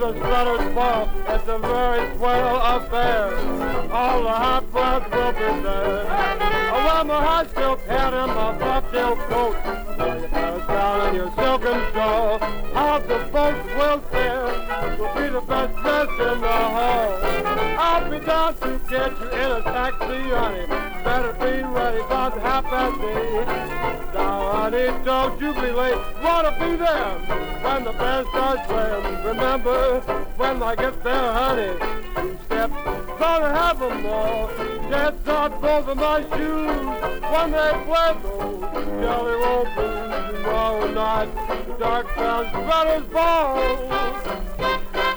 the sweater's ball. It's a very swell affair. All the hot blood will be there. I wear my high silk hat and my bobtail coat. Your hair's down in your silken shawl. How the folks will fare. Will be the best dress in the hall. I'll be down to get you in a taxi, honey. Better be ready about 8:30. Now, honey, don't you be late. Wanna be there when the band starts playing. Remember, when I get there, honey, 2 steps, gonna have them all. Jets on both of my shoes when they play those jelly roll blues. Tomorrow night, the dark brown sweater's ball.